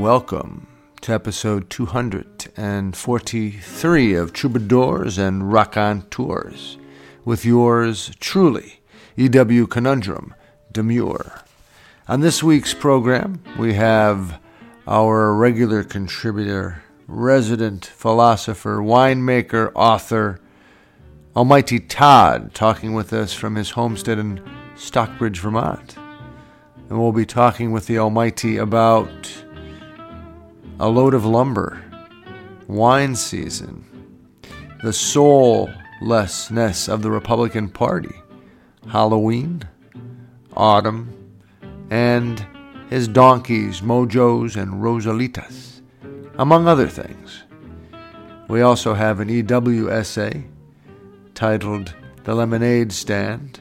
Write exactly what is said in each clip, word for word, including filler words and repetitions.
welcome to episode two hundred forty-three of Troubadours and Raconteurs with yours truly, E W Conundrum Demure. On this week's program, we have our regular contributor, resident philosopher, winemaker, author, Almighty Todd, talking with us from his homestead in Stockbridge, Vermont. And we'll be talking with the Almighty about a load of lumber, wine season, the soullessness of the Republican Party, Halloween, autumn, and his donkeys, Mojos and Rosalitas, among other things. We also have an E W essay titled The Lemonade Stand,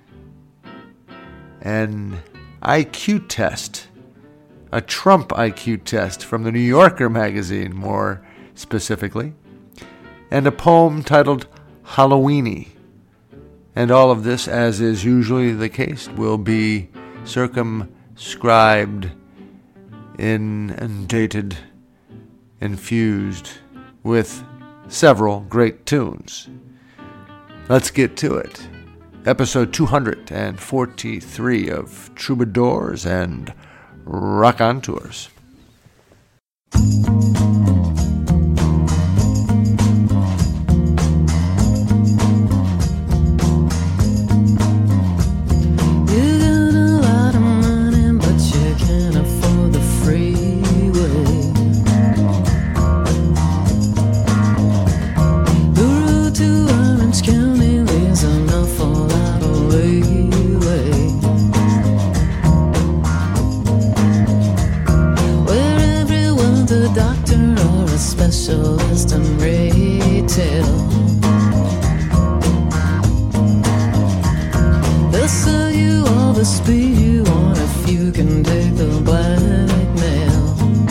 an I Q test, a Trump I Q test from the New Yorker magazine, more specifically, and a poem titled Halloweeny. And all of this, as is usually the case, will be circumscribed, inundated, infused with several great tunes. Let's get to it. Episode two hundred forty-three of Troubadours and Raconteurs. Specialist in retail. They'll sell you all the speed you want if you can take the blackmail.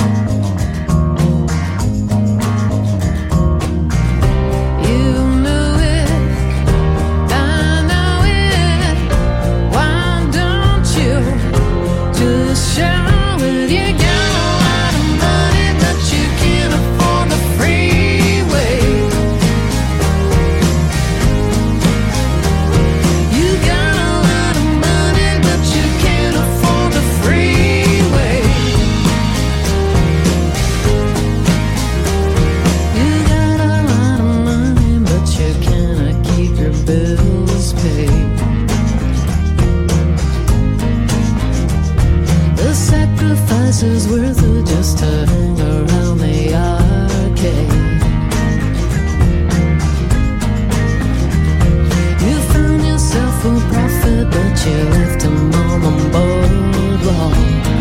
You know it, I know it. Why don't you just show it? You got a lot of money, but you can't afford the freeway. You got a lot of money, but you can't afford the freeway. You got a lot of money, but you cannot keep your bills paid. The sacrifice is worth it just to hang around the arcade. You found yourself a prophet, but you left him on the boardwalk.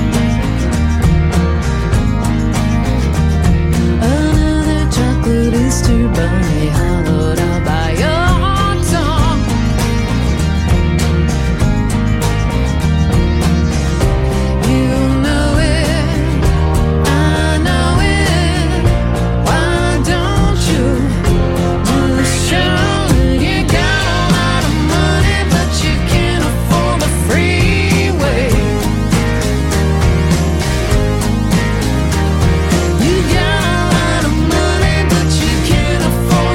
Another chocolate Easter bunny hollowed out by your tongue. You know it, I know it. Why don't you just show it? You got a lot of money, but you can't afford the freeway. You got a lot of money, but you can't afford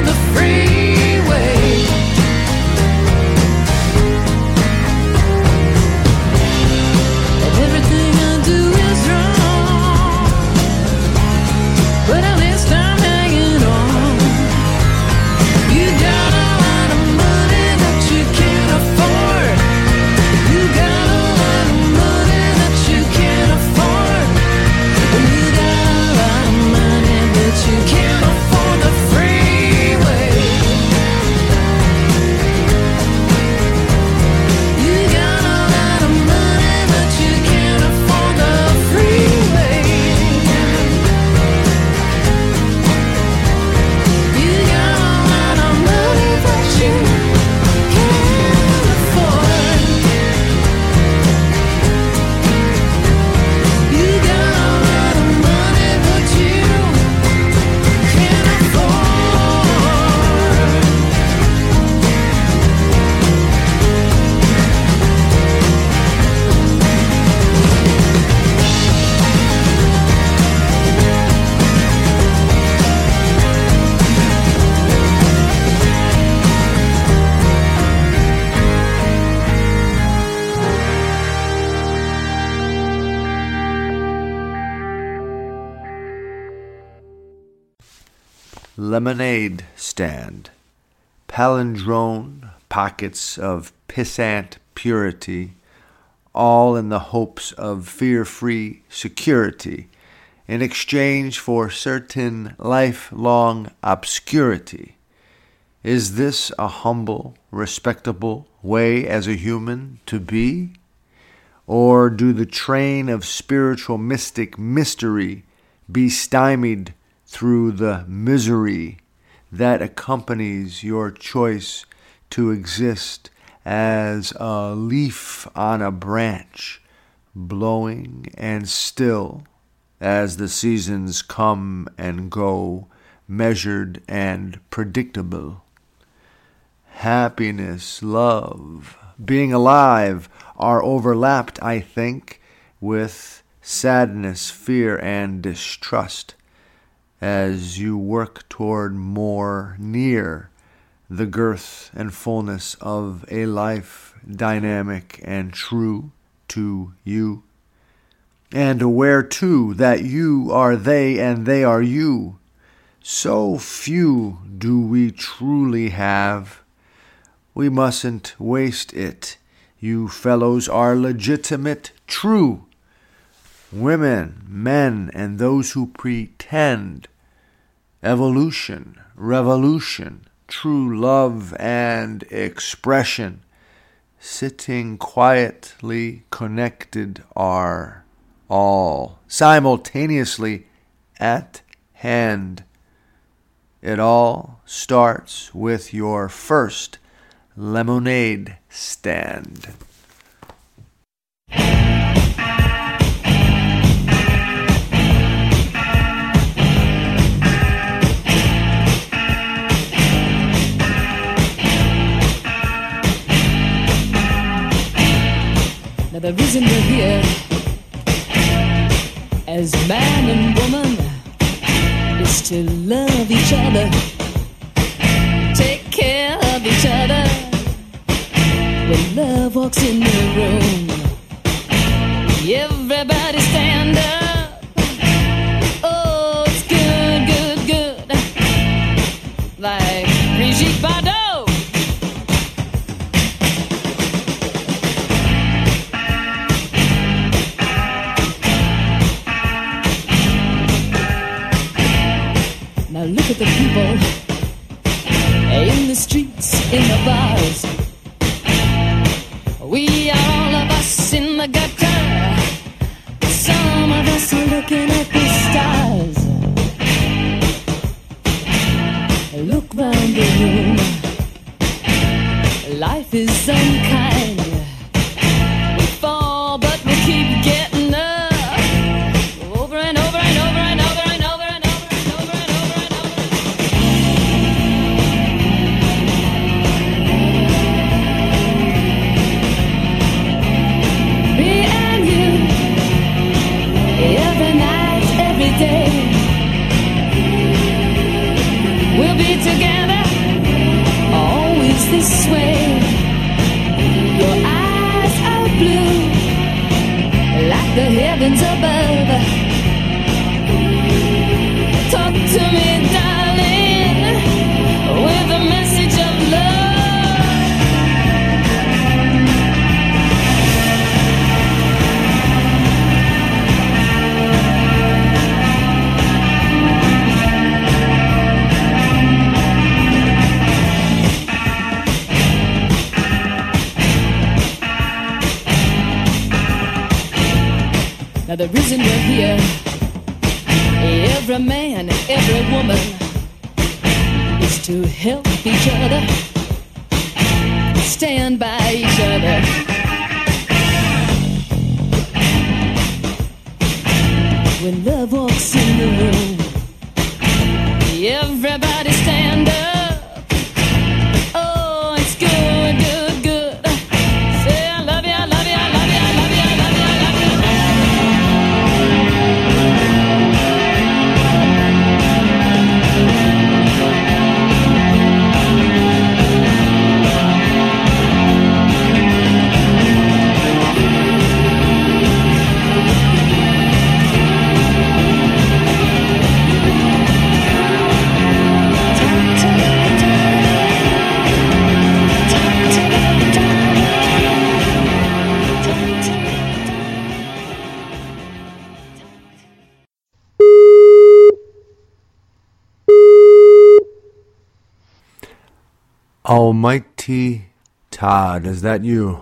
lemonade stand. Palindrome pockets of pissant purity, all in the hopes of fear-free security, in exchange for certain lifelong obscurity. Is this a humble, respectable way as a human to be? Or do the train of spiritual mystic mystery be stymied through the misery that accompanies your choice to exist as a leaf on a branch, blowing and still as the seasons come and go, measured and predictable? Happiness, love, being alive are overlapped, I think, with sadness, fear, and distrust as you work toward more near the girth and fullness of a life dynamic and true to you. And aware, too, that you are they and they are you. So few do we truly have. We mustn't waste it. You fellows are legitimate, true. Women, men, and those who pretend. Evolution, revolution, true love and expression, sitting quietly connected are all simultaneously at hand. It all starts with your first lemonade stand. Now the reason we're here as man and woman is to love each other, take care of each other. When love walks in the room, everybody stand up. Oh, it's good, good, good, like Brigitte Bardot. Now look at the people in the streets, in the bars. We are all of us in the gutter. Some of us are looking at the stars. Look round the room. Life is unkind. We fall, but we keep getting up. Over and over and over and over and over and over and over and over and over. Me and you, every night, every day, we'll be together, always this way. Your eyes are blue, like the heavens above. Talk to me, darling, with a message of love. Now the reason we're here, every man, every woman, is to help each other, stand by each other. When love walks in the room, everybody stand up. Oh, it's good, good, good. Say I love you, I love you, I love you, I love you, I love you, I love you. Almighty Todd, is that you?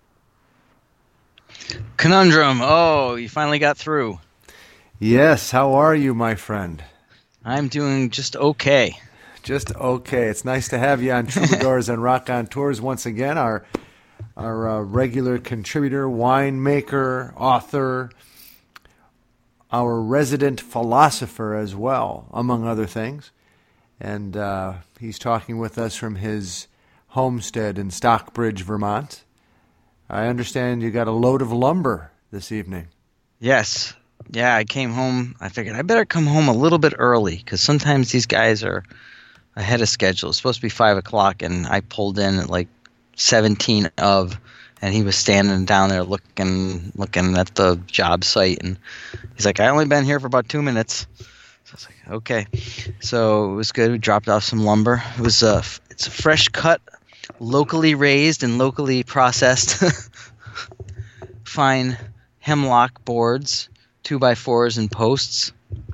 Conundrum. Oh, you finally got through. Yes, how are you, my friend? I'm doing just okay. Just okay. It's nice to have you on Troubadours and Rock on Tours once again. Our our uh, regular contributor, winemaker, author, our resident philosopher as well, among other things. And uh, he's talking with us from his homestead in Stockbridge, Vermont. I understand you got a load of lumber this evening. Yes. Yeah, I came home. I figured I better come home a little bit early because sometimes these guys are ahead of schedule. It's supposed to be five o'clock, and I pulled in at like seventeen of, and he was standing down there looking looking at the job site, and he's like, I only been here for about two minutes. So I was like, okay. So it was good. We dropped off some lumber. It was a, it's a fresh cut, locally raised and locally processed fine hemlock boards, two by fours and posts.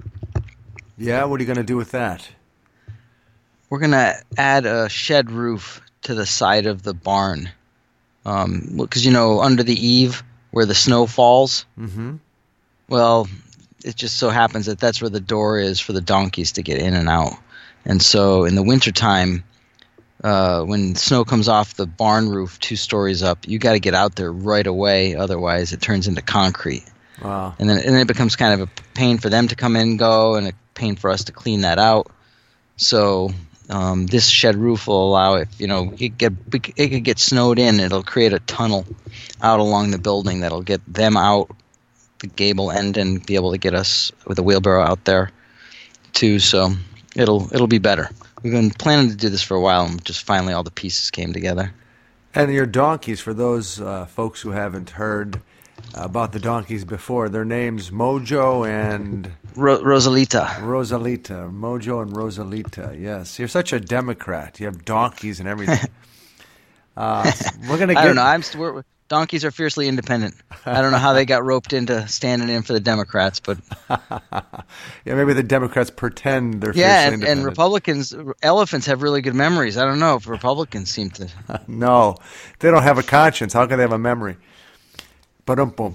Yeah, what are you going to do with that? We're going to add a shed roof to the side of the barn. Um, because, you know, under the eave where the snow falls, mm-hmm. well, it just so happens that that's where the door is for the donkeys to get in and out. And so in the wintertime, uh, when snow comes off the barn roof two stories up, you got to get out there right away. Otherwise, it turns into concrete. Wow. And then, and then it becomes kind of a pain for them to come in and go, and a pain for us to clean that out. So um, this shed roof will allow, if you know, it, get, it could get snowed in, it'll create a tunnel out along the building that'll get them out the gable end and be able to get us with a wheelbarrow out there too. So it'll it'll be better. We've been planning to do this for a while, and just finally all the pieces came together. And your donkeys, for those uh, folks who haven't heard about the donkeys before, their names Mojo and Ro- Rosalita. Rosalita. Mojo and Rosalita. Yes, you're such a Democrat. You have donkeys and everything. uh, we're gonna. Get... I don't know. I'm. St- we're, donkeys are fiercely independent. I don't know how they got roped into standing in for the Democrats, but yeah, maybe the Democrats pretend they're yeah, fiercely and, independent. and Republicans, elephants have really good memories. I don't know if Republicans seem to. No, they don't have a conscience. How can they have a memory? Ba-dum-bum.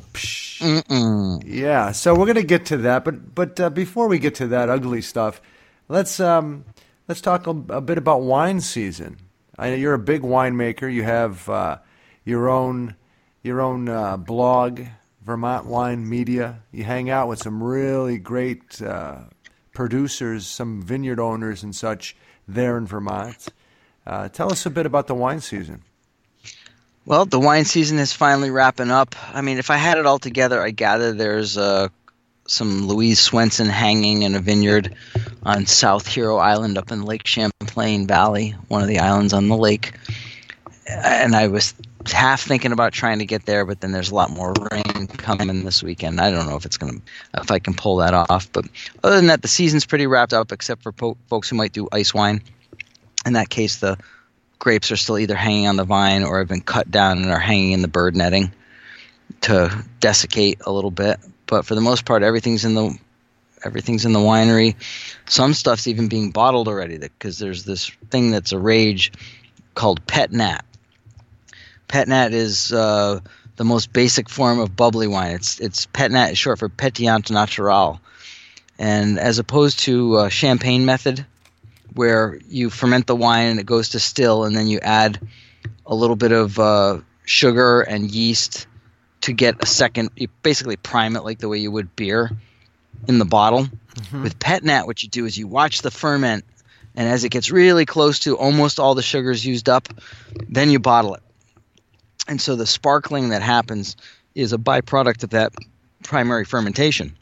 Yeah, so we're going to get to that, but but uh, before we get to that ugly stuff, let's um, let's talk a, a bit about wine season. I know you're a big winemaker. You have uh, your own your own uh, blog, Vermont Wine Media. You hang out with some really great uh, producers, some vineyard owners and such there in Vermont. Uh, tell us a bit about the wine season. Well, the wine season is finally wrapping up. I mean, if I had it all together, I gather there's uh, some Louise Swenson hanging in a vineyard on South Hero Island up in Lake Champlain Valley, one of the islands on the lake. And I was half thinking about trying to get there, but then there's a lot more rain coming this weekend. I don't know if it's gonna, if I can pull that off. But other than that, the season's pretty wrapped up, except for po- folks who might do ice wine. In that case, the grapes are still either hanging on the vine or have been cut down and are hanging in the bird netting to desiccate a little bit. But for the most part, everything's in the everything's in the winery. Some stuff's even being bottled already because there's this thing that's a rage called Pet Nat. Pet Nat is uh, the most basic form of bubbly wine. It's it's Pet Nat is short for Pétillant Naturel, and as opposed to uh, Champagne method, where you ferment the wine and it goes to still, and then you add a little bit of uh, sugar and yeast to get a second. You basically prime it like the way you would beer in the bottle. Mm-hmm. With Pet Nat, what you do is you watch the ferment, and as it gets really close to almost all the sugars used up, then you bottle it. And so the sparkling that happens is a byproduct of that primary fermentation.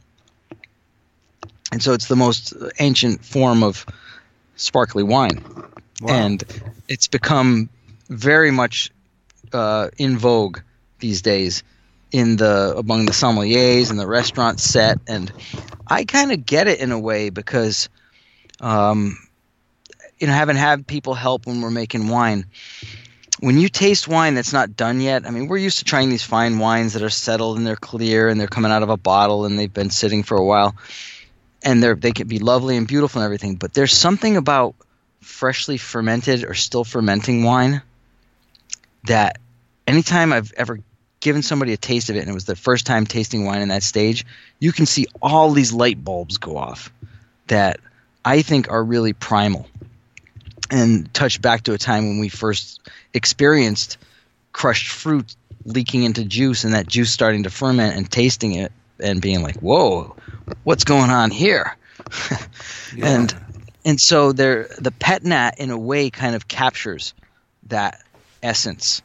And so it's the most ancient form of sparkly wine. Wow. And it's become very much uh, in vogue these days in the among the sommeliers and the restaurant set. And I kind of get it in a way because um, you know, having had people help when we're making wine, when you taste wine that's not done yet, I mean, we're used to trying these fine wines that are settled and they're clear and they're coming out of a bottle and they've been sitting for a while. And they're, they can be lovely and beautiful and everything, but there's something about freshly fermented or still fermenting wine that anytime I've ever given somebody a taste of it and it was their first time tasting wine in that stage, you can see all these light bulbs go off that I think are really primal and touch back to a time when we first experienced crushed fruit leaking into juice and that juice starting to ferment and tasting it and being like, whoa, what's going on here? Yeah. And and so there, the pet nat in a way kind of captures that essence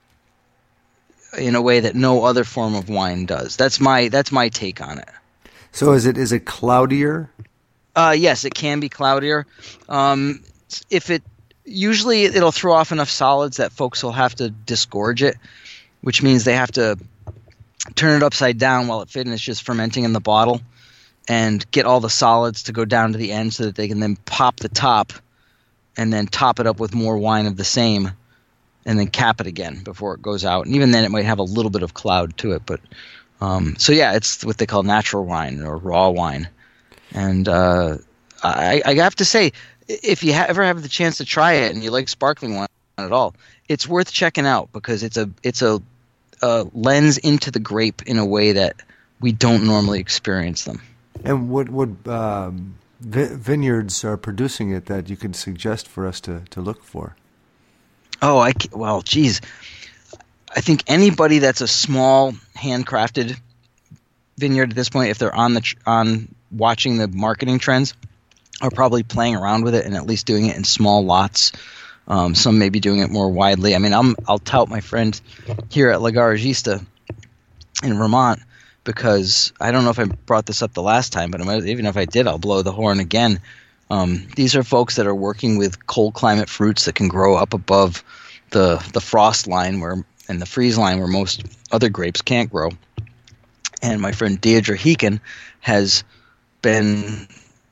in a way that no other form of wine does. That's my that's my take on it. So is it is it cloudier? Uh, yes, it can be cloudier. Um, if it usually it'll throw off enough solids that folks will have to disgorge it, which means they have to turn it upside down while it finishes fermenting in the bottle and get all the solids to go down to the end so that they can then pop the top and then top it up with more wine of the same and then cap it again before it goes out. And even then it might have a little bit of cloud to it. But um, so, yeah, it's what they call natural wine or raw wine. And uh, I, I have to say, if you ha- ever have the chance to try it and you like sparkling wine at all, it's worth checking out because it's a it's a, a lens into the grape in a way that we don't normally experience them. And what what um, vi- vineyards are producing it that you could suggest for us to, to look for? Oh, I ca- well, geez, I think anybody that's a small handcrafted vineyard at this point, if they're on the tr- on watching the marketing trends, are probably playing around with it and at least doing it in small lots. Um, some may be doing it more widely. I mean, I'm, I'll tout my friend here at La Garagista in Vermont because I don't know if I brought this up the last time, but even if I did, I'll blow the horn again. Um, these are folks that are working with cold climate fruits that can grow up above the the frost line where and the freeze line where most other grapes can't grow. And my friend Deirdre Heekin has been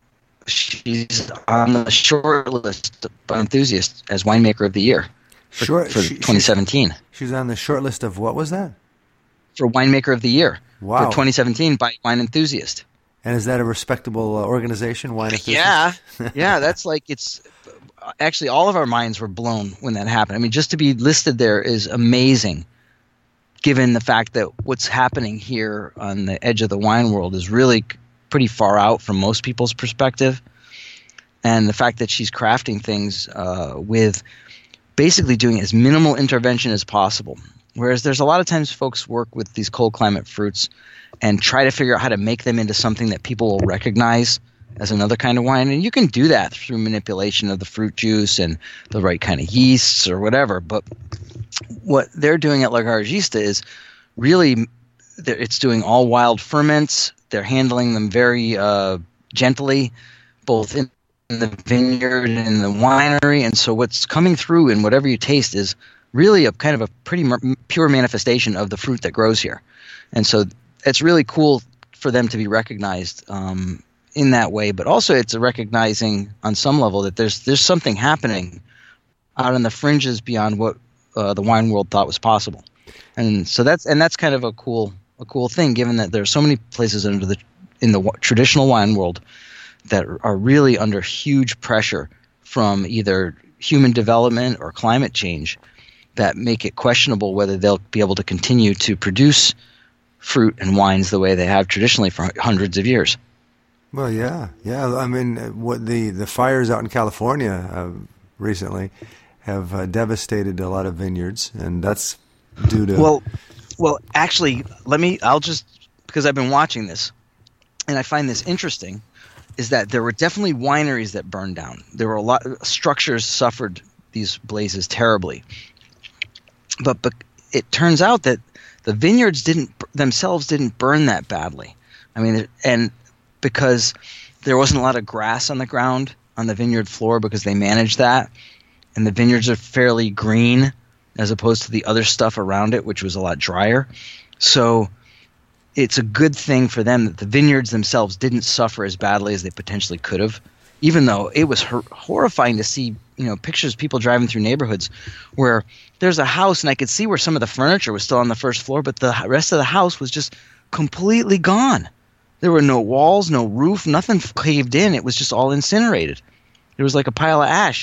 she's on the short list of enthusiasts as winemaker of the year for, Short, for she, twenty seventeen. She's on the short list of what was that? For winemaker of the year Wow. for twenty seventeen by Wine Enthusiast. And is that a respectable uh, organization, Wine Enthusiast? Yeah, yeah, that's like it's actually all of our minds were blown when that happened. I mean, just to be listed there is amazing, given the fact that what's happening here on the edge of the wine world is really pretty far out from most people's perspective, and the fact that she's crafting things uh, with basically doing as minimal intervention as possible. Whereas there's a lot of times folks work with these cold climate fruits and try to figure out how to make them into something that people will recognize as another kind of wine. And you can do that through manipulation of the fruit juice and the right kind of yeasts or whatever. But what they're doing at La Garagista is really it's doing all wild ferments. They're handling them very uh, gently, both in the vineyard and in the winery. And so what's coming through in whatever you taste is really a kind of a pretty m- pure manifestation of the fruit that grows here. And so it's really cool for them to be recognized um, in that way, but also it's a recognizing on some level that there's there's something happening out on the fringes beyond what uh, the wine world thought was possible, and so that's and that's kind of a cool a cool thing, given that there are so many places under the in the w- traditional wine world that are really under huge pressure from either human development or climate change that make it questionable whether they'll be able to continue to produce fruit and wines the way they have traditionally for hundreds of years. Well, yeah, yeah. I mean, what the, the fires out in California uh, recently have uh, devastated a lot of vineyards, and that's due to well, well. Actually, let me. I'll just because I've been watching this, and I find this interesting, is that there were definitely wineries that burned down. There were a lot structures suffered these blazes terribly, but but it turns out that the vineyards didn't themselves didn't burn that badly. I mean, and because there wasn't a lot of grass on the ground on the vineyard floor because they managed that, and the vineyards are fairly green as opposed to the other stuff around it, which was a lot drier. So it's a good thing for them that the vineyards themselves didn't suffer as badly as they potentially could have, even though it was hor- horrifying to see, you know, pictures of people driving through neighborhoods where there's a house and I could see where some of the furniture was still on the first floor, but the rest of the house was just completely gone. There were no walls, no roof, nothing caved in. It was just all incinerated. It was like a pile of ash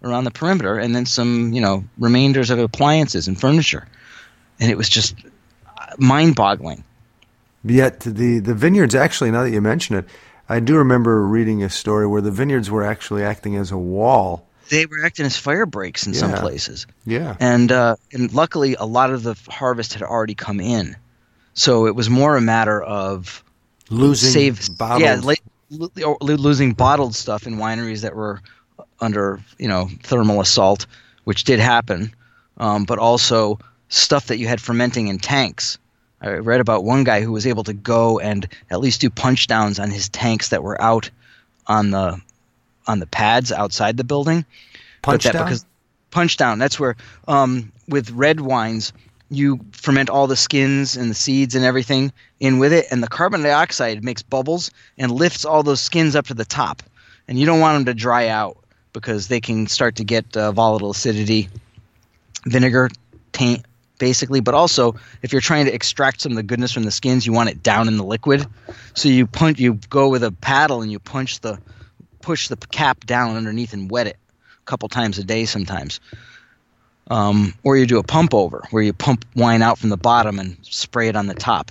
around the perimeter, and then some, you know, remainders of appliances and furniture. And it was just mind-boggling. Yet the, the vineyards, actually, now that you mention it, I do remember reading a story where the vineyards were actually acting as a wall. They were acting as fire breaks in Yeah. some places. Yeah. And uh, and luckily, a lot of the harvest had already come in. So it was more a matter of Losing save, bottled. yeah, la- lo- or lo- losing bottled stuff in wineries that were under, you know, thermal assault, which did happen, um, but also stuff that you had fermenting in tanks. I read about one guy who was able to go and at least do punch downs on his tanks that were out on the on the pads outside the building. Punch But that down? because punch down. That's where um, with red wines you ferment all the skins and the seeds and everything in with it, and the carbon dioxide makes bubbles and lifts all those skins up to the top. And you don't want them to dry out because they can start to get uh, volatile acidity, vinegar taint, basically. But also, if you're trying to extract some of the goodness from the skins, you want it down in the liquid. So you punch, you go with a paddle and you punch the push the cap down underneath and wet it a couple times a day sometimes. Um, or you do a pump over where you pump wine out from the bottom and spray it on the top.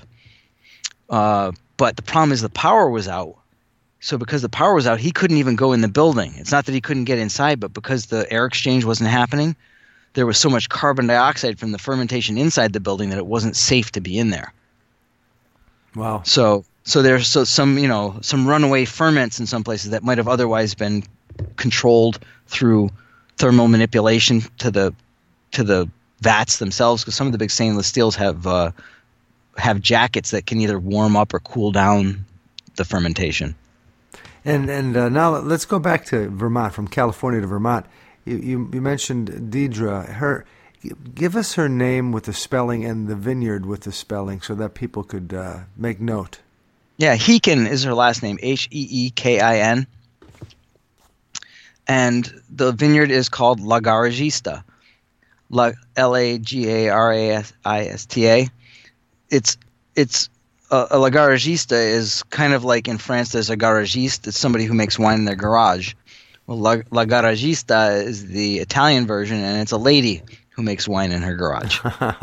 Uh, but the problem is the power was out. So because the power was out, he couldn't even go in the building. It's not that he couldn't get inside, but because the air exchange wasn't happening, there was so much carbon dioxide from the fermentation inside the building that it wasn't safe to be in there. Wow. So so there's so some, you know, some runaway ferments in some places that might have otherwise been controlled through thermal manipulation to the to the vats themselves, because some of the big stainless steels have uh, have jackets that can either warm up or cool down the fermentation. And and uh, now let's go back to Vermont, from California to Vermont. You you, you mentioned Deidre. Her, give us her name with the spelling and the vineyard with the spelling, so that people could uh, make note. Yeah, Heekin is her last name, H E E K I N. And the vineyard is called La Garagista, La, L A G A R A I S T A. It's it's uh, a La Garagista is kind of like in France there's a garagiste. It's somebody who makes wine in their garage. Well, La, La Garagista is the Italian version, and it's a lady who makes wine in her garage.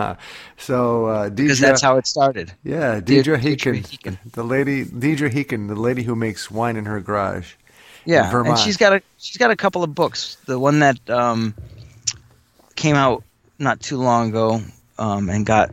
So uh, Deidre, Because that's how it started. yeah, Deidre Deidre Heekin, Heekin. the lady Deidre Heekin, the lady who makes wine in her garage. Yeah, in Vermont. and she's got a she's got a couple of books. The one that um, came out not too long ago um, and got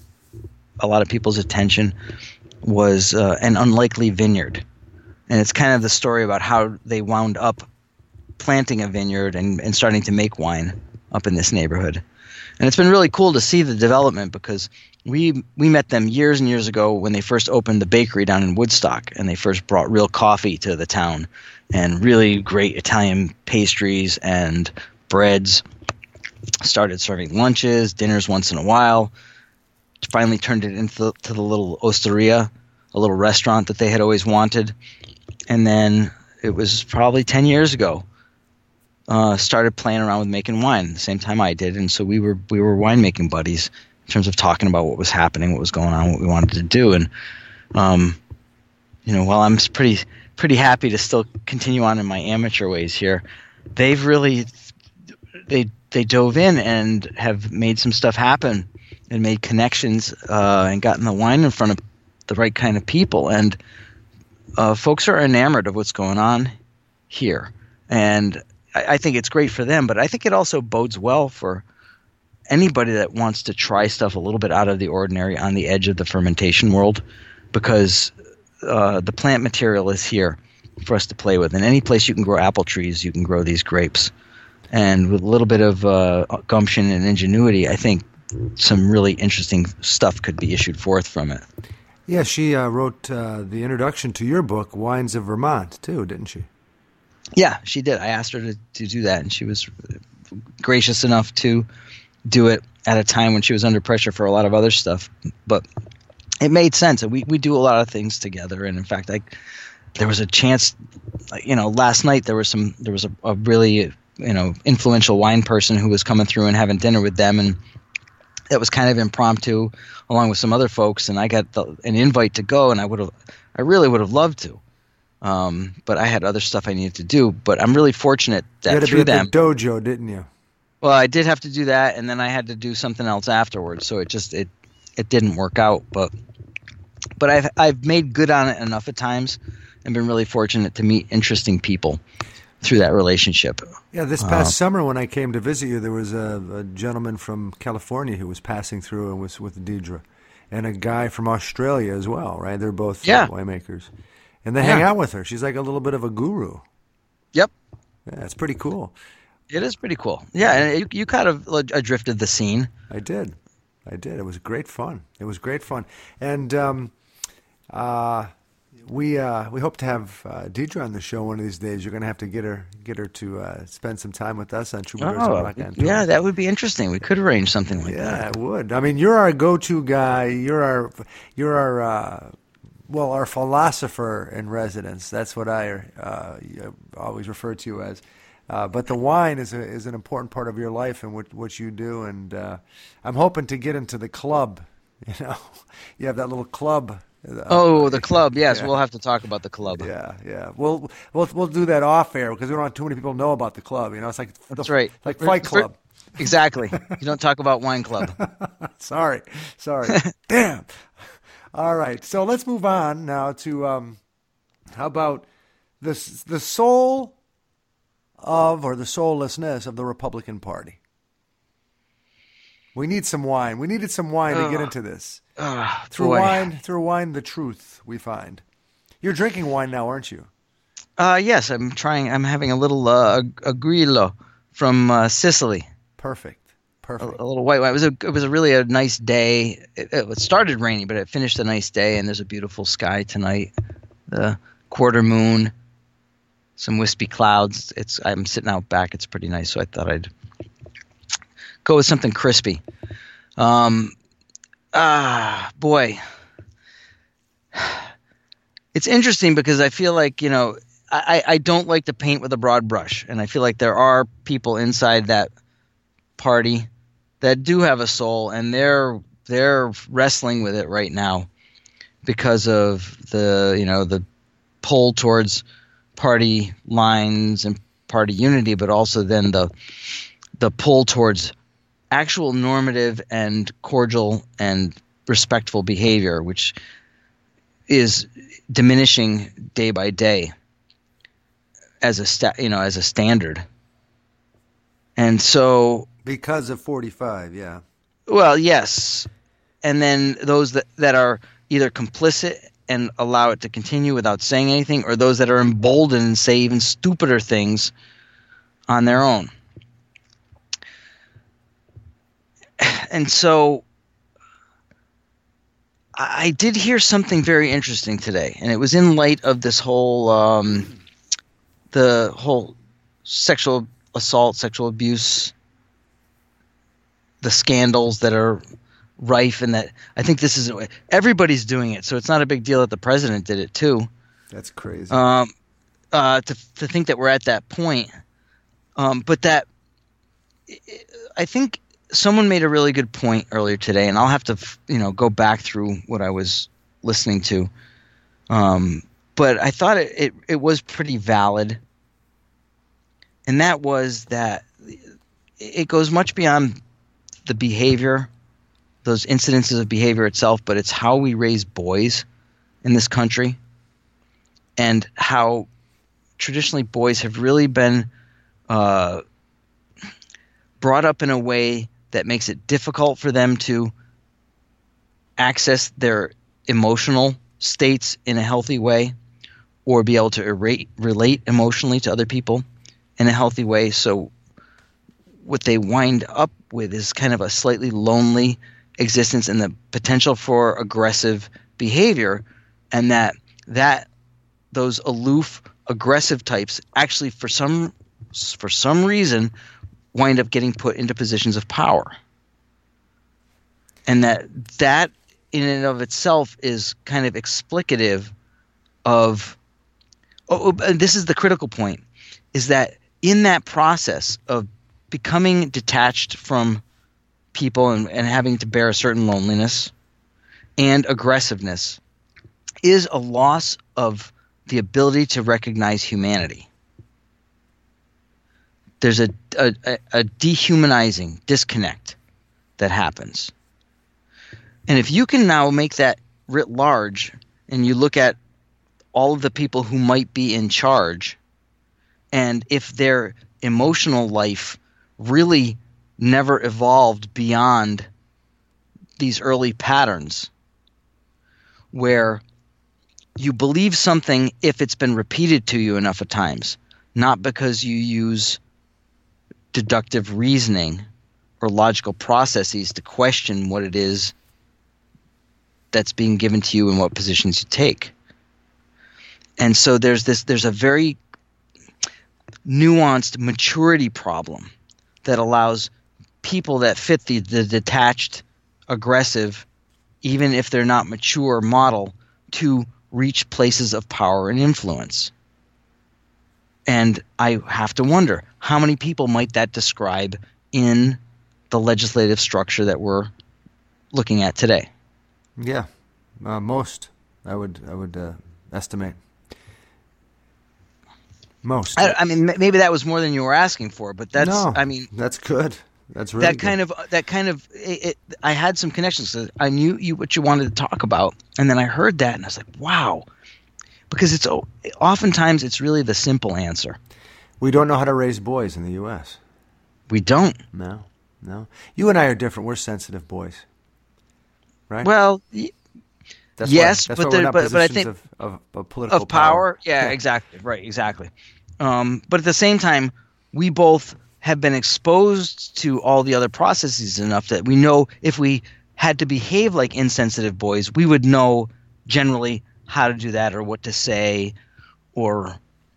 a lot of people's attention was uh, An Unlikely Vineyard, and it's kind of the story about how they wound up planting a vineyard and, and starting to make wine up in this neighborhood. And it's been really cool to see the development, because we we met them years and years ago when they first opened the bakery down in Woodstock, and they first brought real coffee to the town and really great Italian pastries and breads. Started serving lunches, dinners once in a while. Finally turned it into the, to the little osteria, a little restaurant that they had always wanted. And then it was probably ten years ago. Uh, started playing around with making wine at the same time I did, and so we were we were winemaking buddies in terms of talking about what was happening, what was going on, what we wanted to do. And um, you know, while I'm pretty pretty happy to still continue on in my amateur ways here, they've really they they dove in and have made some stuff happen and made connections uh, and gotten the wine in front of the right kind of people, and uh, folks are enamored of what's going on here. And I think it's great for them, but I think it also bodes well for anybody that wants to try stuff a little bit out of the ordinary on the edge of the fermentation world, because uh, the plant material is here for us to play with. And any place you can grow apple trees, you can grow these grapes. And with a little bit of uh, gumption and ingenuity, I think some really interesting stuff could be issued forth from it. Yeah, she uh, wrote uh, the introduction to your book, Wines of Vermont, too, didn't she? Yeah, she did. I asked her to, to do that, and she was gracious enough to do it at a time when she was under pressure for a lot of other stuff. But it made sense. We we do a lot of things together, and in fact, I there was a chance. You know, last night there was some there was a, a really you know influential wine person who was coming through and having dinner with them, and it was kind of impromptu, along with some other folks. And I got the, an invite to go, and I would have, I really would have loved to. Um, but I had other stuff I needed to do. But I'm really fortunate that You had to through be at them. the dojo, didn't you? Well, I did have to do that, and then I had to do something else afterwards. So it just it it didn't work out. But but I've I've made good on it enough at times, and been really fortunate to meet interesting people through that relationship. Yeah, this past uh, summer when I came to visit you, there was a, a gentleman from California who was passing through and was with Deidre, and a guy from Australia as well, right? They're both yeah. uh, winemakers. And they yeah. hang out with her. She's like a little bit of a guru. Yep. Yeah, it's pretty cool. It is pretty cool. Yeah, and you, you kind of adrifted the scene. I did. I did. It was great fun. It was great fun. And um, uh, we uh, we hope to have uh, Deidre on the show one of these days. You're going to have to get her get her to uh, spend some time with us on Troubadours oh, and Rock on Tour. Yeah, that would be interesting. We could arrange something like yeah, that. Yeah, it would. I mean, you're our go-to guy. You're our you're our uh, well, our philosopher in residence. That's what I uh, always refer to you as. Uh, but the wine is a, is an important part of your life and what what you do. And uh, I'm hoping to get into the club. You know, you have that little club. Uh, oh, the club. Yes, yeah. We'll have to talk about the club. Yeah, yeah. We'll we'll we'll do that off air because we don't want too many people know about the club. You know, it's like that's the, right, like Fight Club. Exactly. You don't talk about Wine Club. sorry, sorry. Damn. All right, so let's move on now to um, how about the the soul of or the soullessness of the Republican Party. We need some wine. We needed some wine uh, to get into this. Uh, through boy. wine, through wine, the truth we find. You're drinking wine now, aren't you? Uh, yes, I'm trying. I'm having a little uh, a Grillo from uh, Sicily. Perfect, perfect. A, a little white wine. It was a it was a really a nice day. It, it started rainy, but it finished a nice day, and there's a beautiful sky tonight. The quarter moon, some wispy clouds. It's I'm sitting out back. It's pretty nice, so I thought I'd go with something crispy. Um, ah, boy. It's interesting because I feel like, you know, I, I don't like to paint with a broad brush. And I feel like there are people inside that party that do have a soul, and they're they're wrestling with it right now because of the, you know, the pull towards party lines and party unity, but also then the the pull towards actual normative and cordial and respectful behavior, which is diminishing day by day as a sta- you know as a standard. And so because of forty-five, yeah. Well, yes. And then those that, that are either complicit and allow it to continue without saying anything, or those that are emboldened and say even stupider things on their own. And so I did hear something very interesting today, and it was in light of this whole um, the whole sexual assault, sexual abuse, the scandals that are rife, and that I think this is everybody's doing it, so it's not a big deal that the president did it too. That's crazy. Um, uh, to to think that we're at that point, um, but that I think. Someone made a really good point earlier today, and I'll have to, you know, go back through what I was listening to. Um, but I thought it, it, it was pretty valid, and that was that it goes much beyond the behavior, those incidences of behavior itself, but it's how we raise boys in this country, and how traditionally boys have really been uh, brought up in a way that makes it difficult for them to access their emotional states in a healthy way, or be able to irate, relate emotionally to other people in a healthy way. So what they wind up with is kind of a slightly lonely existence and the potential for aggressive behavior, and that that those aloof, aggressive types actually for some for some reason wind up getting put into positions of power. And that that in and of itself is kind of explicative of oh, oh, this is the critical point, is that in that process of becoming detached from people and, and having to bear a certain loneliness and aggressiveness is a loss of the ability to recognize humanity. There's a, a, a dehumanizing disconnect that happens. And if you can now make that writ large and you look at all of the people who might be in charge, and if their emotional life really never evolved beyond these early patterns where you believe something if it's been repeated to you enough of times, not because you use deductive reasoning or logical processes to question what it is that's being given to you and what positions you take. And so there's this there's a very nuanced maturity problem that allows people that fit the, the detached, aggressive, even if they're not mature model, to reach places of power and influence. And I have to wonder, how many people might that describe in the legislative structure that we're looking at today? Yeah, uh, most, I would I would uh, estimate. Most. I, I mean, m- maybe that was more than you were asking for, but that's, no, I mean, that's good. That's really that good. kind of, that kind of, it, it, I had some connections. I knew you what you wanted to talk about, and then I heard that, and I was like, wow. Because it's oftentimes it's really the simple answer. We don't know how to raise boys in the U S We don't. No, no. You and I are different. We're sensitive boys, right? Well, y- that's yes, why, that's but why there- we're not but- but I positions think- of, of, of political of power. Yeah, Yeah. exactly. Right, exactly. Um, but at the same time, we both have been exposed to all the other processes enough that we know if we had to behave like insensitive boys, we would know generally how to do that or what to say or,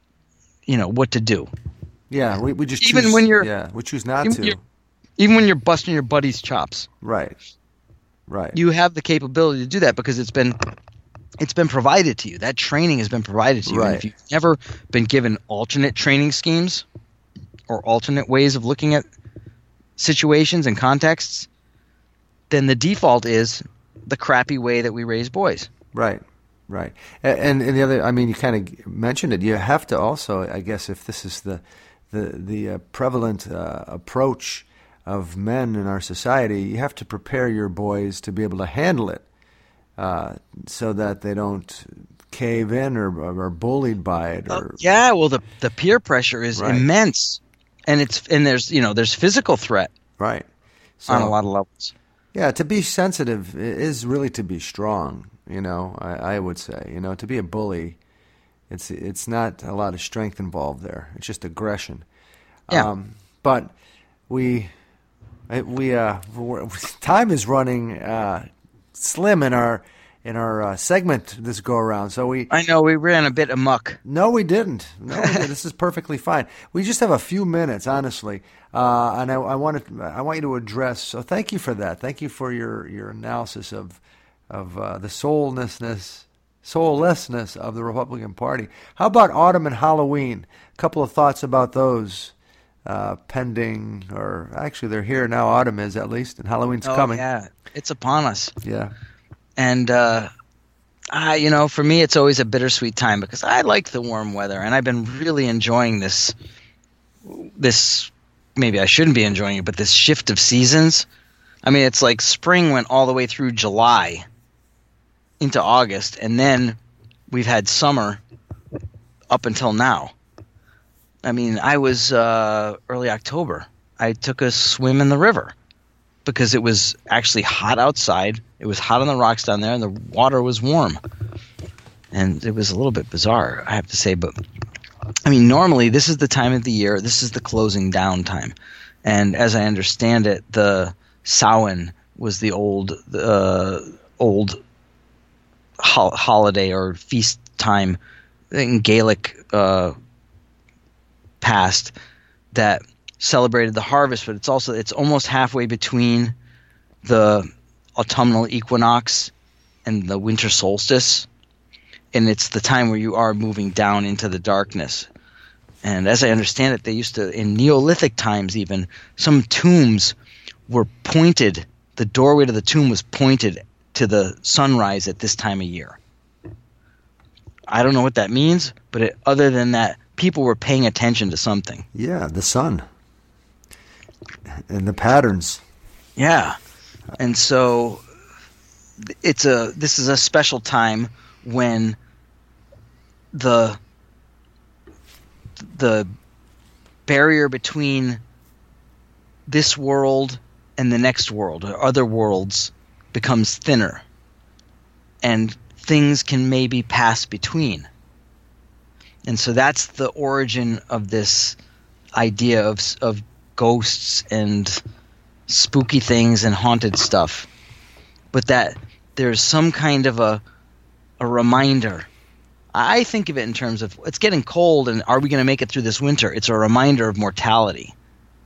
you know, what to do. Yeah, we, we just Even choose, when you're- yeah, we choose not even to. you're- Even when you're busting your buddy's chops, Right, right. you have the capability to do that because it's been it's been provided to you. That training has been provided to you. And Right. if you've never been given alternate training schemes or alternate ways of looking at situations and contexts, then the default is the crappy way that we raise boys. Right, right. A- And, and the other, I mean, you kind of mentioned it. You have to also, I guess, if this is the the the uh, prevalent uh, approach of men in our society, you have to prepare your boys to be able to handle it, uh, so that they don't cave in or or are bullied by it. Or Yeah, well, the the peer pressure is Right. immense, and it's and there's you know there's physical threat right. So, on a lot of levels. yeah, to be sensitive i- is really to be strong. You know, I, I would say, you know, to be a bully, it's it's not a lot of strength involved there. It's just aggression. Yeah. Um, but we I- we uh we're, time is running uh, slim in our in our uh, segment this go around. So we I know we ran a bit amok. no, we didn't. No, we didn't. This is perfectly fine. We just have a few minutes, honestly, uh, and I, I want to. I want you to address. So, thank you for that. Thank you for your, your analysis of of uh, the soullessness, soullessness of the Republican Party. How about autumn and Halloween? A couple of thoughts about those, uh, pending, or actually they're here now. Autumn is at least, and Halloween's Oh, coming. yeah, it's upon us. Yeah. And, uh, I, you know, for me, it's always a bittersweet time because I like the warm weather, and I've been really enjoying this. This maybe I shouldn't be enjoying it, but this shift of seasons. I mean, it's like spring went all the way through July into August, and then we've had summer up until now. I mean, I was uh, early October. I took a swim in the river because it was actually hot outside. It was hot on the rocks down there, and the water was warm. And it was a little bit bizarre, I have to say. But, I mean, normally this is the time of the year. This is the closing down time. And as I understand it, the Samhain was the old uh, old ho- holiday or feast time in Gaelic uh, past that celebrated the harvest, but it's also it's almost halfway between the autumnal equinox and the winter solstice, and it's the time where you are moving down into the darkness. And as I understand it, they used to, in Neolithic times even, some tombs were pointed, the doorway to the tomb was pointed to the sunrise at this time of year. I don't know what that means, but it, other than that, people were paying attention to something. Yeah, the sun and the patterns. Yeah, and so it's a this is a special time when the the barrier between this world and the next world or other worlds becomes thinner, and things can maybe pass between. And so that's the origin of this idea of of ghosts and spooky things and haunted stuff. But that there's some kind of a a reminder. I think of it in terms of it's getting cold and are we going to make it through this winter? It's a reminder of mortality.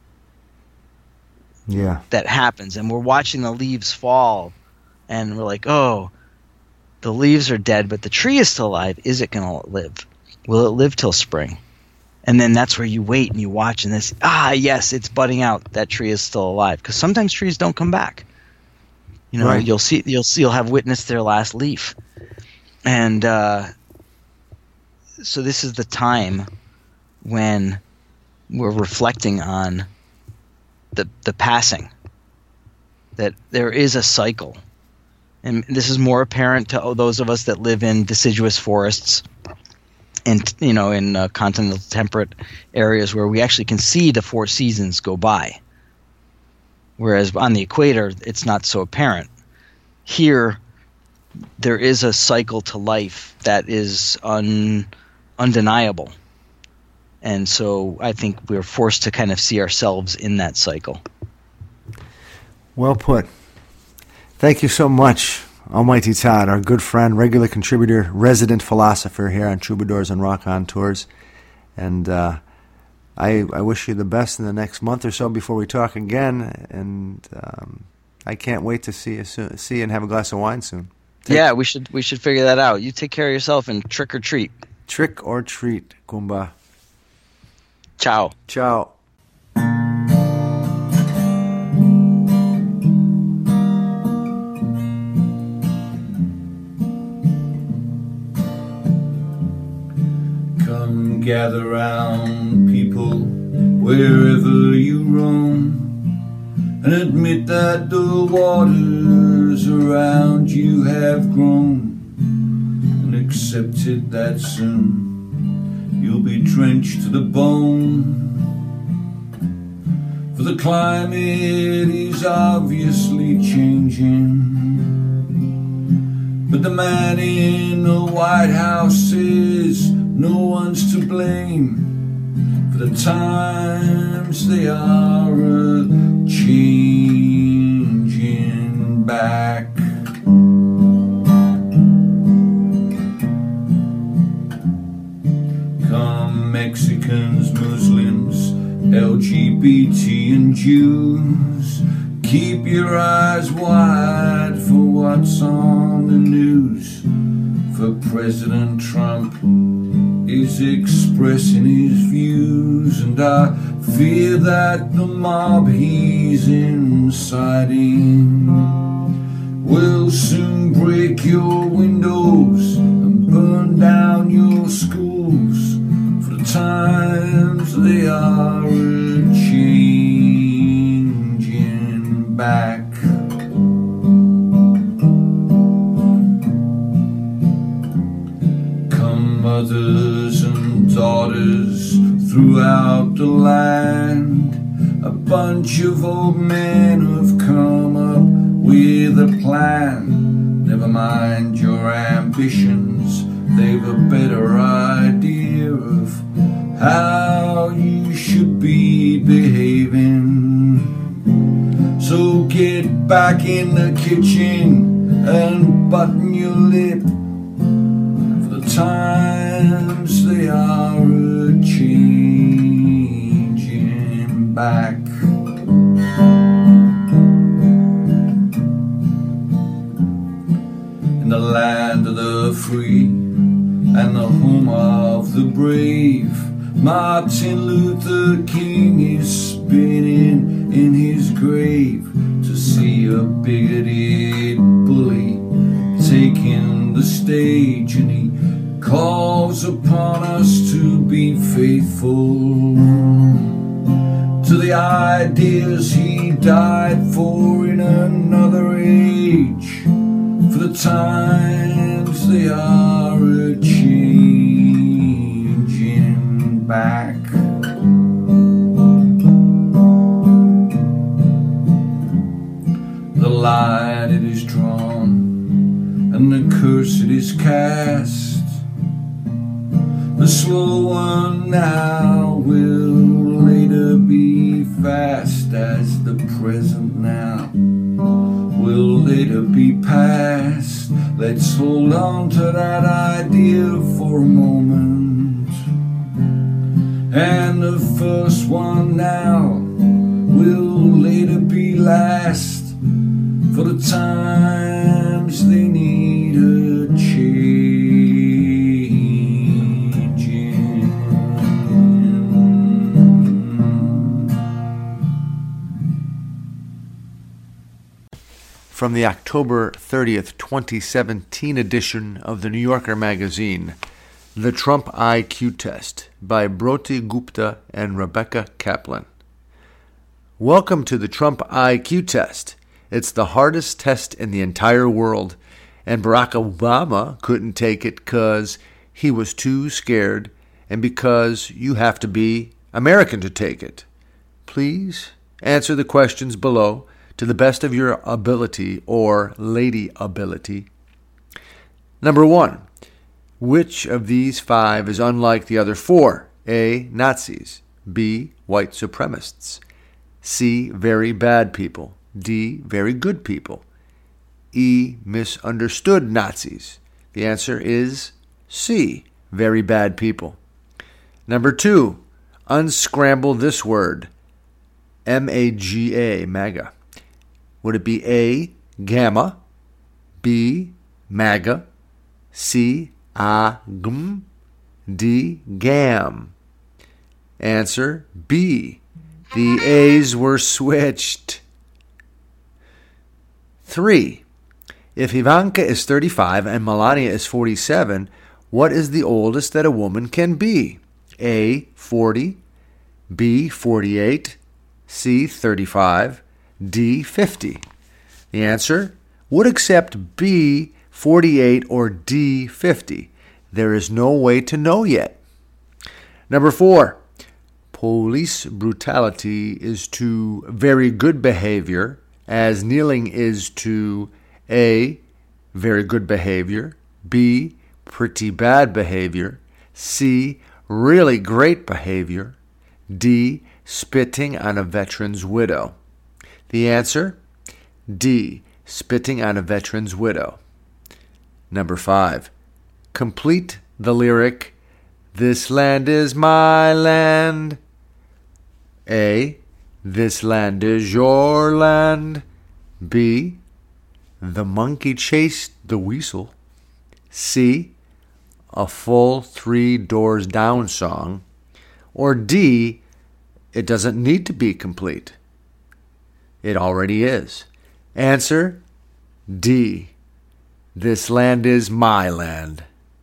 Yeah. That happens, and we're watching the leaves fall, and we're like, oh, the leaves are dead, but the tree is still alive. Is it going to live? Will it live till spring? And then that's where you wait and you watch, and this, ah, yes, it's budding out. That tree is still alive, because sometimes trees don't come back. You know, right. you'll see, you'll see, you'll have witnessed their last leaf, and uh, so this is the time when we're reflecting on the the passing. That there is a cycle, and this is more apparent to those of us that live in deciduous forests. And, you know, in uh, continental temperate areas where we actually can see the four seasons go by. Whereas on the equator, it's not so apparent. Here, there is a cycle to life that is un, undeniable. And so I think we're forced to kind of see ourselves in that cycle. Well put. Thank you so much, Almighty Todd, our good friend, regular contributor, resident philosopher here on Troubadours and Rock on Tours. And uh, I, I wish you the best in the next month or so before we talk again. And um, I can't wait to see you soon, see you and have a glass of wine soon. Take yeah, we should we should figure that out. You take care of yourself and trick or treat. Trick or treat, Kumba. Ciao. Ciao. Come gather round, people, wherever you roam, and admit that the waters around you have grown, and accept it that soon you'll be drenched to the bone. For the climate is obviously changing, but the man in the White House says no one's to blame for the times they are a-changing back. Come Mexicans, Muslims, L G B T and Jews, keep your eyes wide for what's on the news. For President Trump is expressing his views, and I fear that the mob he's inciting will soon break your windows and burn down your schools. For the times they are a-changing back. Mothers and daughters throughout the land, a bunch of old men who've come up with a plan. Never mind your ambitions, they've a better idea of how you should be behaving. So get back in the kitchen and button your lip. Times they are a-changing back. In the land of the free and the home of the brave, Martin Luther King is spinning in his grave to see a bigoted bully taking the stage, and he calls upon us to be faithful to the ideas he died for in another age, for the times they are a-changing back. The light it is drawn and the curse it is cast. The slow one now will later be fast, as the present now will later be past. Let's hold on to that idea for a moment. And the first one now will later be last, for the times they need a change. From the October thirtieth, twenty seventeen edition of the New Yorker magazine, The Trump I Q Test by Broti Gupta and Rebecca Kaplan. Welcome to the Trump I Q Test. It's the hardest test in the entire world, and Barack Obama couldn't take it because he was too scared and because you have to be American to take it. Please answer the questions below to the best of your ability or lady ability. Number one, which of these five is unlike the other four? A. Nazis. B. White supremacists. C. Very bad people. D. Very good people. E. Misunderstood Nazis. The answer is C. Very bad people. Number two, unscramble this word. M A G A, MAGA. Would it be A, gamma, B, MAGA, C, A G M, D, GAM? Answer B. The A's were switched. Three. If Ivanka is thirty-five and Melania is forty-seven, what is the oldest that a woman can be? A, forty, B, forty-eight, C, thirty-five, D, fifty. The answer would accept B, forty-eight, or D, fifty. There is no way to know yet. Number four, police brutality is to very good behavior, as kneeling is to A, very good behavior, B, pretty bad behavior, C, really great behavior, D, spitting on a veteran's widow. The answer? D. Spitting on a veteran's widow. Number five. Complete the lyric, "This land is my land." A. This land is your land. B. The monkey chased the weasel. C. A full three doors down song. Or D. It doesn't need to be complete. It already is. Answer D. This land is my land.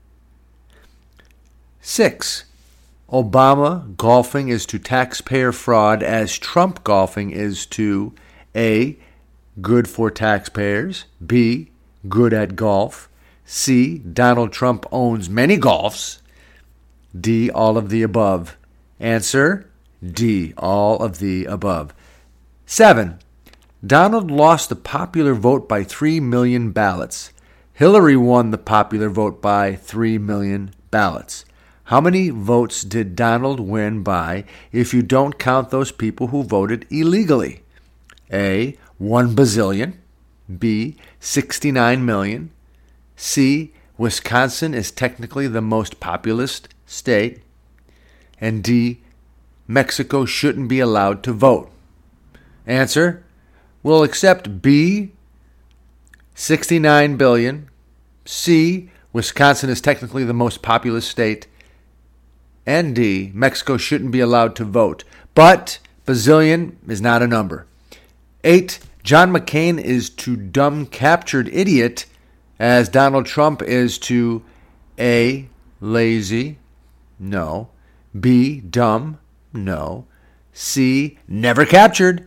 Six. Obama golfing is to taxpayer fraud as Trump golfing is to A. Good for taxpayers. B. Good at golf. C. Donald Trump owns many golfs. D. All of the above. Answer D. All of the above. Seven. Donald lost the popular vote by three million ballots. Hillary won the popular vote by three million ballots. How many votes did Donald win by if you don't count those people who voted illegally? A. One bazillion. B. sixty-nine million. C. Wisconsin is technically the most populous state. And D. Mexico shouldn't be allowed to vote. Answer? We'll accept B, sixty-nine billion. C, Wisconsin is technically the most populous state. And D, Mexico shouldn't be allowed to vote. But bazillion is not a number. Eight, John McCain is to dumb captured idiot as Donald Trump is to A, lazy? No. B, dumb? No. C, never captured?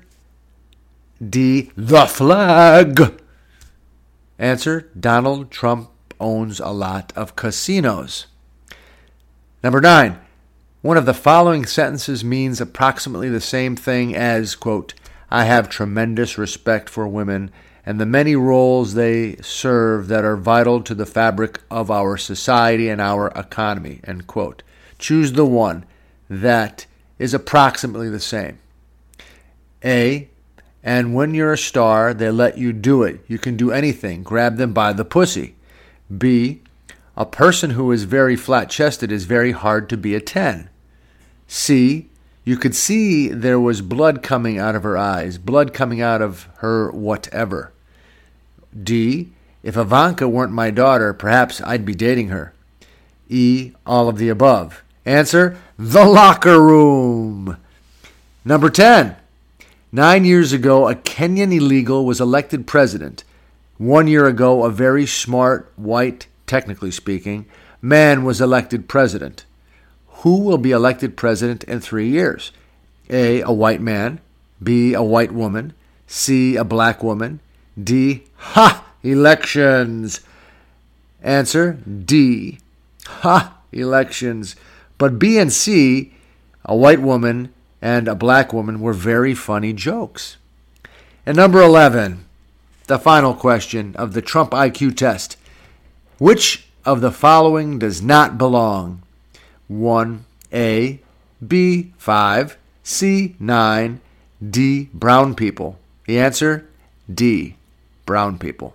D, the flag? Answer, Donald Trump owns a lot of casinos. Number nine, one of the following sentences means approximately the same thing as, quote, I have tremendous respect for women and the many roles they serve that are vital to the fabric of our society and our economy, end quote. Choose the one that is approximately the same. A, and when you're a star, they let you do it. You can do anything. Grab them by the pussy. B, a person who is very flat-chested is very hard to be a ten. C, you could see there was blood coming out of her eyes, blood coming out of her whatever. D, if Ivanka weren't my daughter, perhaps I'd be dating her. E, all of the above. Answer, the locker room. Number ten. Nine years ago, a Kenyan illegal was elected president. One year ago, a very smart, white, technically speaking, man was elected president. Who will be elected president in three years? A, a white man. B, a white woman. C, a black woman. D, ha, elections. Answer, D, ha, elections. But B and C, a white woman and a black woman, were very funny jokes. And number eleven, the final question of the Trump I Q test. Which of the following does not belong? one, A, B, five, C, nine, D, brown people. The answer, D, brown people.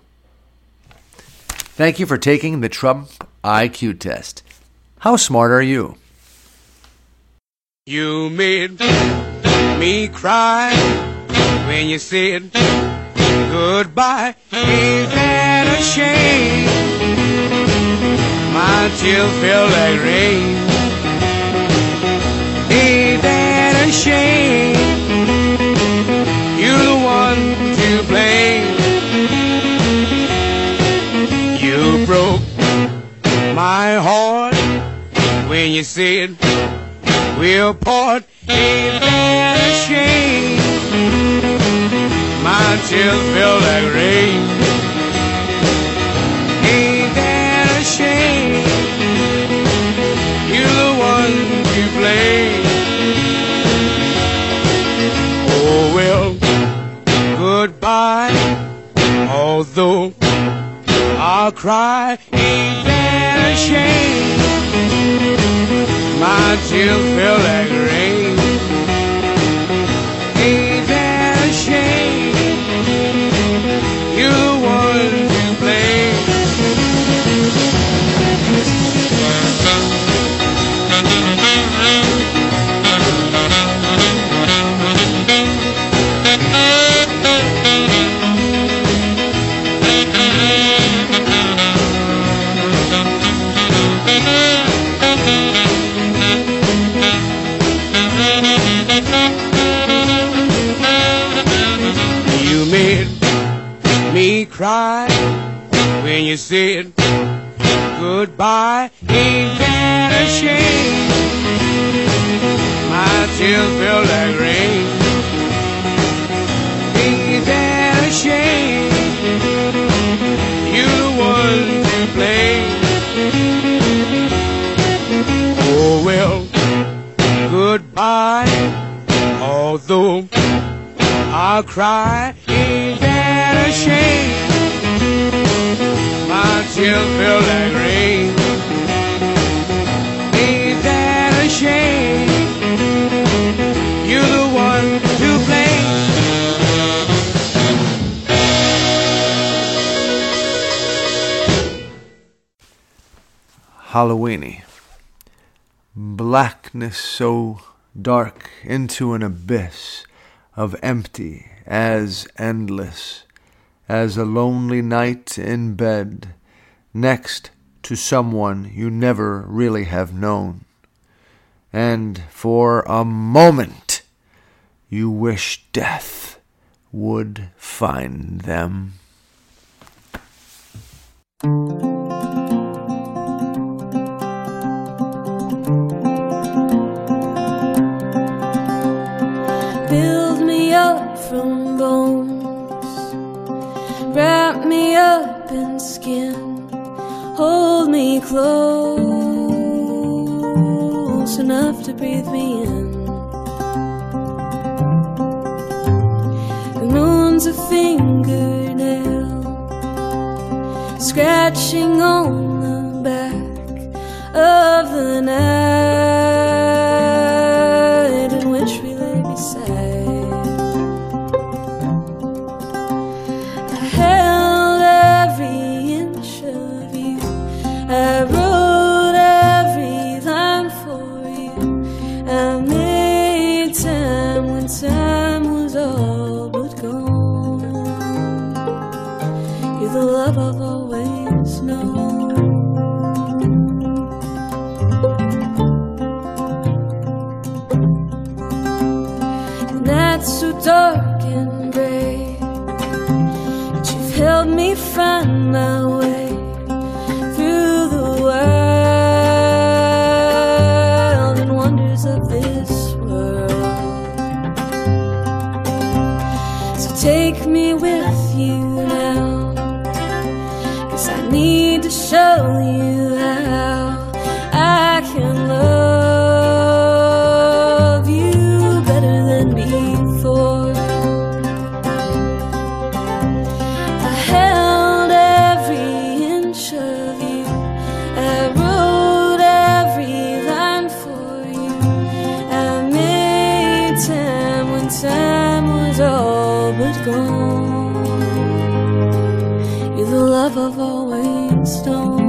Thank you for taking the Trump I Q test. How smart are you? You made me cry when you said goodbye. Ain't that a shame? My tears feel like rain. Ain't that a shame? You're the one to blame. You broke my heart when you said we'll part. Ain't that a shame? My tears feel like rain. Ain't that a shame? You're the one to blame. Oh well, goodbye. Although I'll cry, ain't that a shame? My tears feel like rain. Ain't that a shame? You're the one to blame. Me cry when you said goodbye. Ain't that a shame? My tears feel like rain. Ain't that a shame? You're the one to blame. Oh well, goodbye. Although I'll cry, ain't that a shame? My tears feel like rain. Ain't that a shame? You're the one to blame. Halloweeny. Blackness so dark into an abyss of empty as endless as a lonely night in bed next to someone you never really have known. And for a moment you wish death would find them. build me up from bones, wrap me up in skin, hold me close enough to breathe me in. The moon's a fingernail scratching on the back of the night in which we lay beside. I held every inch of you, I wrote every line for you, I made time when time was all but gone. You're the love I've always known. So dark and gray, but you've helped me find my way through the wild and wonders of this world. So take me with you now, 'cause I need to show you how I can love you better than me. I held every inch of you, I wrote every line for you, I made time when time was all but gone. You're the love I've always known.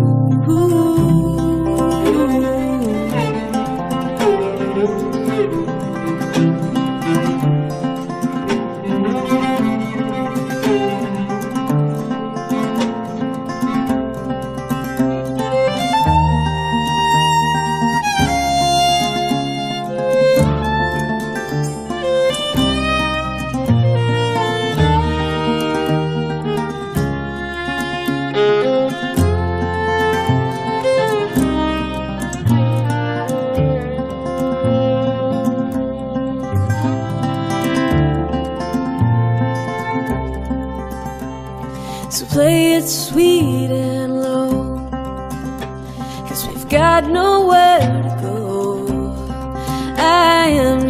So play it sweet and low, 'cause we've got nowhere to go. I am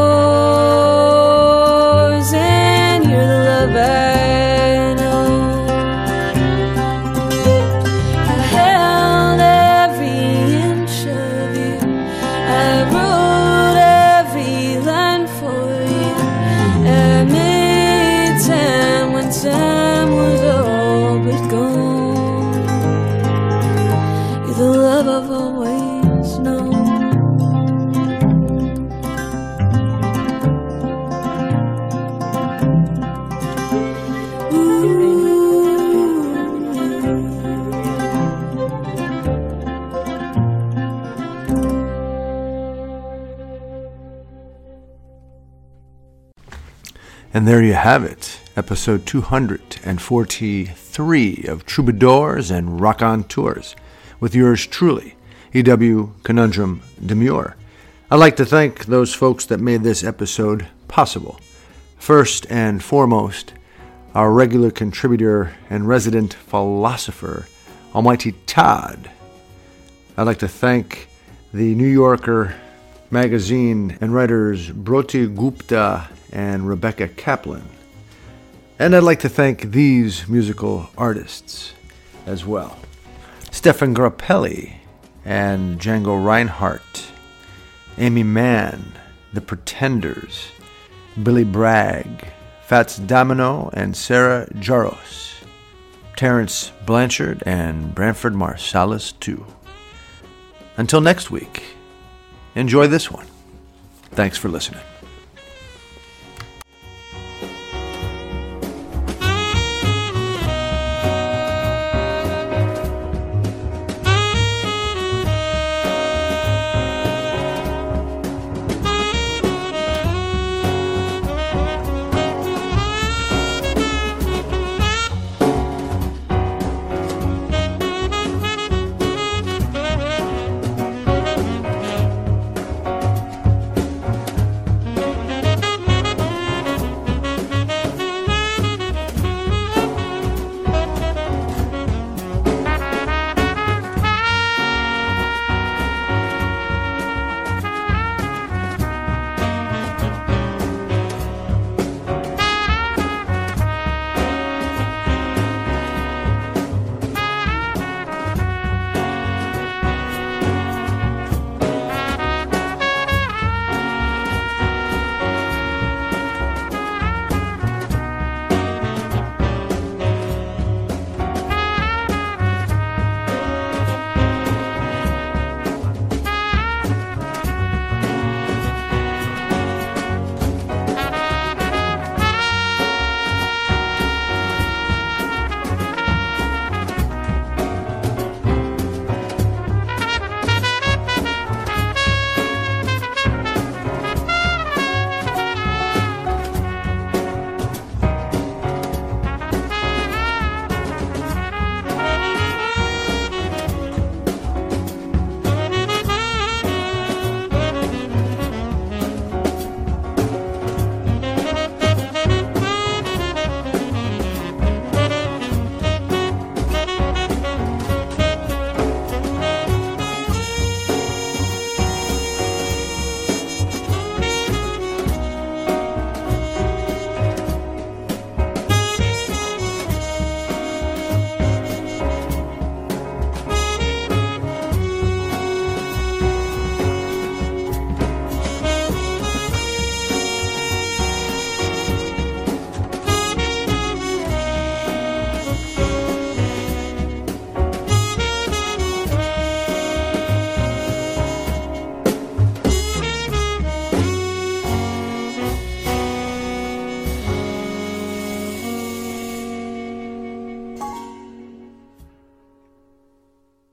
yours and you're the love I know. I held every inch of you, I wrote every line for you, I made time when time was all but gone. You're the love I've always known. And there you have it, episode two hundred forty-three of Troubadours and Raconteurs, with yours truly, E W Conundrum Demure. I'd like to thank those folks that made this episode possible. First and foremost, our regular contributor and resident philosopher, Almighty Todd. I'd like to thank the New Yorker magazine and writers Broti Gupta and Rebecca Kaplan. And I'd like to thank these musical artists as well. Stefan Grappelli and Django Reinhardt, Amy Mann, The Pretenders, Billy Bragg, Fats Domino and Sarah Jaros, Terrence Blanchard and Branford Marsalis too. Until next week, enjoy this one. Thanks for listening.